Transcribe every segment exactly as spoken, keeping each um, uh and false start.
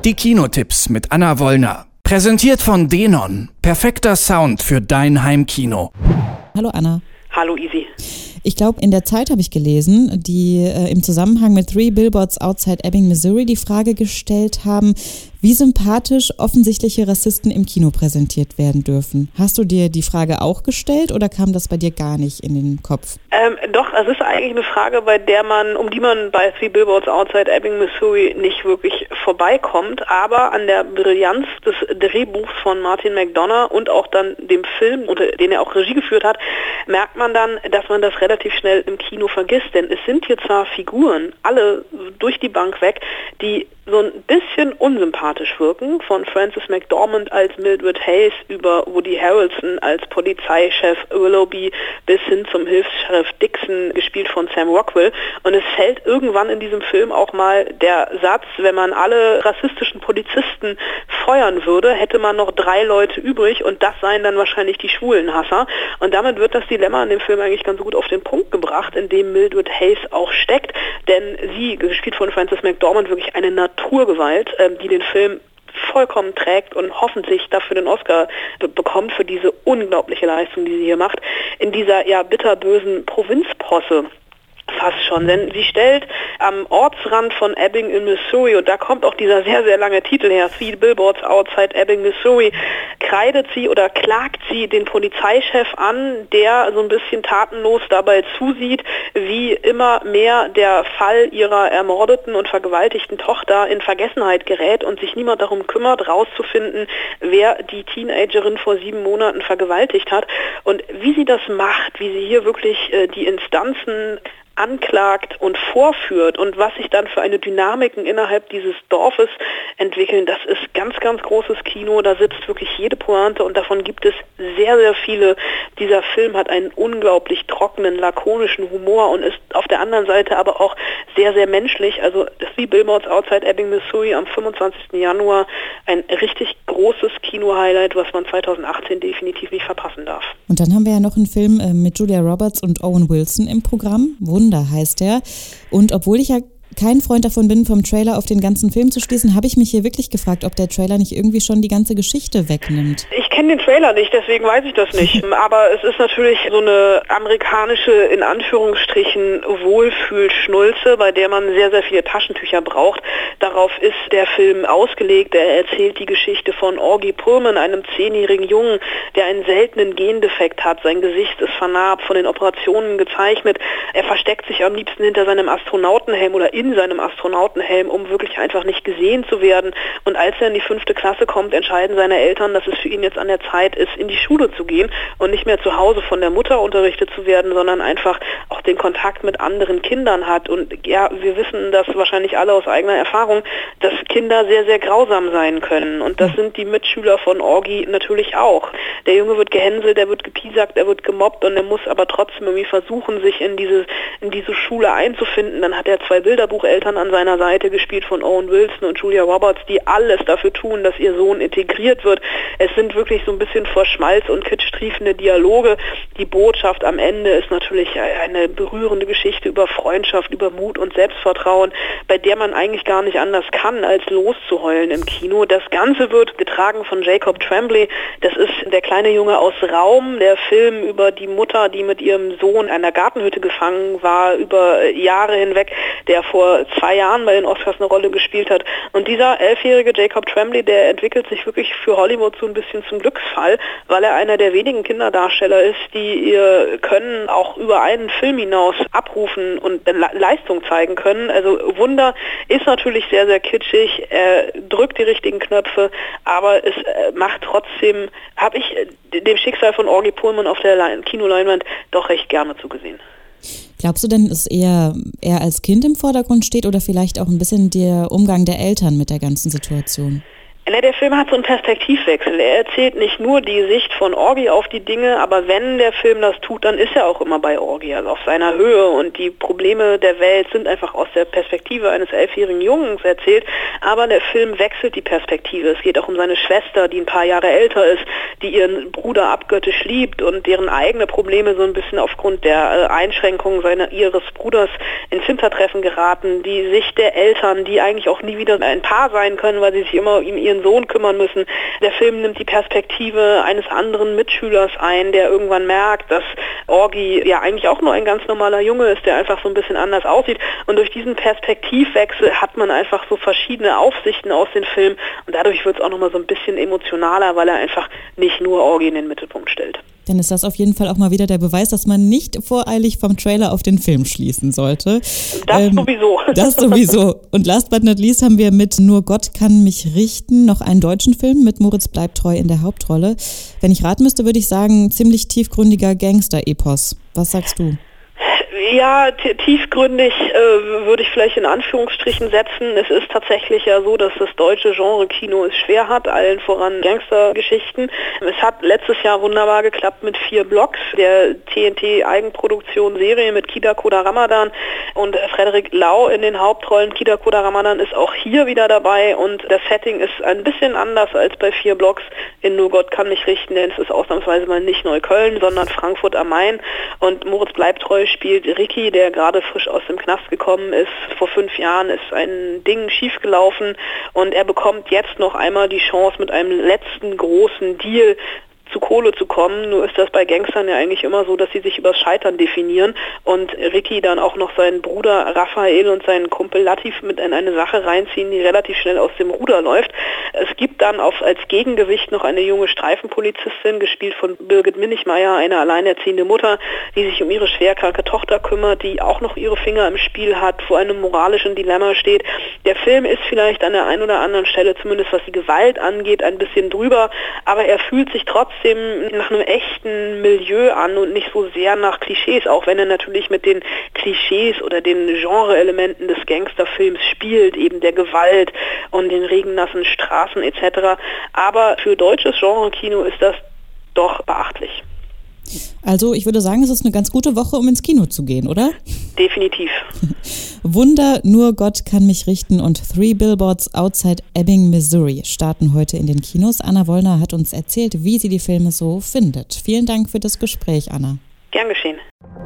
Die Kinotipps mit Anna Wollner. Präsentiert von Denon. Perfekter Sound für dein Heimkino. Hallo Anna. Hallo Isi. Ich glaube, in der Zeit habe ich gelesen, die äh, im Zusammenhang mit Three Billboards Outside Ebbing, Missouri die Frage gestellt haben, wie sympathisch offensichtliche Rassisten im Kino präsentiert werden dürfen. Hast du dir die Frage auch gestellt oder kam das bei dir gar nicht in den Kopf? Ähm, doch, es ist eigentlich eine Frage, bei der man, um die man bei Three Billboards Outside Ebbing, Missouri nicht wirklich vorbeikommt, aber an der Brillanz des Drehbuchs von Martin McDonagh und auch dann dem Film, unter den er auch Regie geführt hat, merkt man dann, dass man das relativ schnell im Kino vergisst, denn es sind hier zwar Figuren, alle durch die Bank weg, die so ein bisschen unsympathisch wirken, von Frances McDormand als Mildred Hayes über Woody Harrelson als Polizeichef Willoughby bis hin zum Hilfs-Sheriff Dixon, gespielt von Sam Rockwell. Und es fällt irgendwann in diesem Film auch mal der Satz, wenn man alle rassistischen Polizisten feuern würde, hätte man noch drei Leute übrig und das seien dann wahrscheinlich die Schwulenhasser. Und damit wird das Dilemma in dem Film eigentlich ganz gut auf den Punkt gebracht, in dem Mildred Hayes auch steckt, denn sie, gespielt von Frances McDormand, wirklich eine Naturgewalt, ähm, die den Film vollkommen trägt und hoffentlich dafür den Oscar be- bekommt für diese unglaubliche Leistung, die sie hier macht, in dieser ja bitterbösen Provinzposse. Fast schon, denn sie stellt am Ortsrand von Ebbing in Missouri, und da kommt auch dieser sehr, sehr lange Titel her, Three Billboards Outside Ebbing, Missouri, kreidet sie oder klagt sie den Polizeichef an, der so ein bisschen tatenlos dabei zusieht, wie immer mehr der Fall ihrer ermordeten und vergewaltigten Tochter in Vergessenheit gerät und sich niemand darum kümmert, rauszufinden, wer die Teenagerin vor sieben Monaten vergewaltigt hat. Und wie sie das macht, wie sie hier wirklich äh, die Instanzen anklagt und vorführt und was sich dann für eine Dynamiken innerhalb dieses Dorfes entwickeln, das ist ganz, ganz großes Kino, da sitzt wirklich jede Pointe und davon gibt es sehr, sehr viele. Dieser Film hat einen unglaublich trockenen, lakonischen Humor und ist auf der anderen Seite aber auch sehr, sehr menschlich. Also Three Billboards Outside Ebbing, Missouri am fünfundzwanzigsten Januar, ein richtig großes Kino-Highlight, was man zweitausendachtzehn definitiv nicht verpassen darf. Und dann haben wir ja noch einen Film äh, mit Julia Roberts und Owen Wilson im Programm. Wunder heißt er. Und obwohl ich ja kein Freund davon bin, vom Trailer auf den ganzen Film zu schließen, habe ich mich hier wirklich gefragt, ob der Trailer nicht irgendwie schon die ganze Geschichte wegnimmt. Ich kenne den Trailer nicht, deswegen weiß ich das nicht. Aber es ist natürlich so eine amerikanische, in Anführungsstrichen, Wohlfühlschnulze, bei der man sehr, sehr viele Taschentücher braucht. Darauf ist der Film ausgelegt. Er erzählt die Geschichte von Augie Pullman, einem zehnjährigen Jungen, der einen seltenen Gendefekt hat. Sein Gesicht ist vernarbt, von den Operationen gezeichnet. Er versteckt sich am liebsten hinter seinem Astronautenhelm oder in seinem Astronautenhelm, um wirklich einfach nicht gesehen zu werden. Und als er in die fünfte Klasse kommt, entscheiden seine Eltern, dass es für ihn jetzt an der Zeit ist, in die Schule zu gehen und nicht mehr zu Hause von der Mutter unterrichtet zu werden, sondern einfach auch den Kontakt mit anderen Kindern hat. Und ja, wir wissen das wahrscheinlich alle aus eigener Erfahrung, dass Kinder sehr, sehr grausam sein können. Und das sind die Mitschüler von Augie natürlich auch. Der Junge wird gehänselt, er wird gepiesackt, er wird gemobbt und er muss aber trotzdem irgendwie versuchen, sich in diese, in diese Schule einzufinden. Dann hat er zwei Bilderbucheltern an seiner Seite, gespielt von Owen Wilson und Julia Roberts, die alles dafür tun, dass ihr Sohn integriert wird. Es sind wirklich so ein bisschen vor Schmalz und Kitsch triefende Dialoge. Die Botschaft am Ende ist natürlich eine berührende Geschichte über Freundschaft, über Mut und Selbstvertrauen, bei der man eigentlich gar nicht anders kann, als loszuheulen im Kino. Das Ganze wird getragen von Jacob Tremblay. Das ist der kleine Junge aus Raum, der Film über die Mutter, die mit ihrem Sohn in einer Gartenhütte gefangen war, über Jahre hinweg, der vor zwei Jahren bei den Oscars eine Rolle gespielt hat. Und dieser elfjährige Jacob Tremblay, der entwickelt sich wirklich für Hollywood so ein bisschen zum Glücksfall, weil er einer der wenigen Kinderdarsteller ist, die ihr Können auch über einen Film hinaus abrufen und Le- Leistung zeigen können. Also Wunder ist natürlich sehr, sehr kitschig, er drückt die richtigen Knöpfe, aber es äh, macht trotzdem, habe ich äh, dem Schicksal von Augie Pullman auf der Le- Kinoleinwand doch recht gerne zugesehen. Glaubst du denn, dass eher er als Kind im Vordergrund steht oder vielleicht auch ein bisschen der Umgang der Eltern mit der ganzen Situation? Ja, der Film hat so einen Perspektivwechsel. Er erzählt nicht nur die Sicht von Orgi auf die Dinge, aber wenn der Film das tut, dann ist er auch immer bei Orgi, also auf seiner Höhe, und die Probleme der Welt sind einfach aus der Perspektive eines elfjährigen Jungs erzählt, aber der Film wechselt die Perspektive. Es geht auch um seine Schwester, die ein paar Jahre älter ist, die ihren Bruder abgöttisch liebt und deren eigene Probleme so ein bisschen aufgrund der Einschränkungen seiner, ihres Bruders ins Hintertreffen geraten, die Sicht der Eltern, die eigentlich auch nie wieder ein Paar sein können, weil sie sich immer um ihren Sohn kümmern müssen. Der Film nimmt die Perspektive eines anderen Mitschülers ein, der irgendwann merkt, dass Orgi ja eigentlich auch nur ein ganz normaler Junge ist, der einfach so ein bisschen anders aussieht. Und durch diesen Perspektivwechsel hat man einfach so verschiedene Aufsichten aus dem Film und dadurch wird es auch nochmal so ein bisschen emotionaler, weil er einfach nicht nur Orgi in den Mittelpunkt stellt. Dann ist das auf jeden Fall auch mal wieder der Beweis, dass man nicht voreilig vom Trailer auf den Film schließen sollte. Das ähm, sowieso. Das sowieso. Und last but not least haben wir mit Nur Gott kann mich richten noch einen deutschen Film mit Moritz Bleibtreu in der Hauptrolle. Wenn ich raten müsste, würde ich sagen, ziemlich tiefgründiger Gangster-Epos. Was sagst du? Ja, t- tiefgründig äh, würde ich vielleicht in Anführungsstrichen setzen. Es ist tatsächlich ja so, dass das deutsche Genre-Kino es schwer hat, allen voran Gangstergeschichten. Es hat letztes Jahr wunderbar geklappt mit vier Blocks, der T N T-Eigenproduktion-Serie mit Kida Koda Ramadan und Frederik Lau in den Hauptrollen. Kida Koda Ramadan ist auch hier wieder dabei und das Setting ist ein bisschen anders als bei vier Blocks in Nur Gott kann mich richten, denn es ist ausnahmsweise mal nicht Neukölln, sondern Frankfurt am Main und Moritz Bleibtreu spielt Ricky, der gerade frisch aus dem Knast gekommen ist. Vor fünf Jahren ist ein Ding schiefgelaufen und er bekommt jetzt noch einmal die Chance, mit einem letzten großen Deal zu Kohle zu kommen. Nur ist das bei Gangstern ja eigentlich immer so, dass sie sich übers Scheitern definieren und Ricky dann auch noch seinen Bruder Raphael und seinen Kumpel Latif mit in eine Sache reinziehen, die relativ schnell aus dem Ruder läuft. Es gibt dann auf, als Gegengewicht noch eine junge Streifenpolizistin, gespielt von Birgit Minichmeier, eine alleinerziehende Mutter, die sich um ihre schwerkranke Tochter kümmert, die auch noch ihre Finger im Spiel hat, vor einem moralischen Dilemma steht. Der Film ist vielleicht an der einen oder anderen Stelle, zumindest was die Gewalt angeht, ein bisschen drüber, aber er fühlt sich trotzdem nach einem echten Milieu an und nicht so sehr nach Klischees, auch wenn er natürlich mit den Klischees oder den Genre-Elementen des Gangsterfilms spielt, eben der Gewalt und den regennassen Straßen et cetera. Aber für deutsches Genre-Kino ist das doch beachtlich. Also ich würde sagen, es ist eine ganz gute Woche, um ins Kino zu gehen, oder? Definitiv. Wunder, Nur Gott kann mich richten und Three Billboards Outside Ebbing, Missouri starten heute in den Kinos. Anna Wollner hat uns erzählt, wie sie die Filme so findet. Vielen Dank für das Gespräch, Anna. Gern geschehen.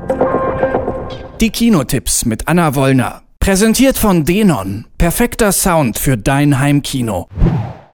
Die Kinotipps mit Anna Wollner. Präsentiert von Denon. Perfekter Sound für dein Heimkino.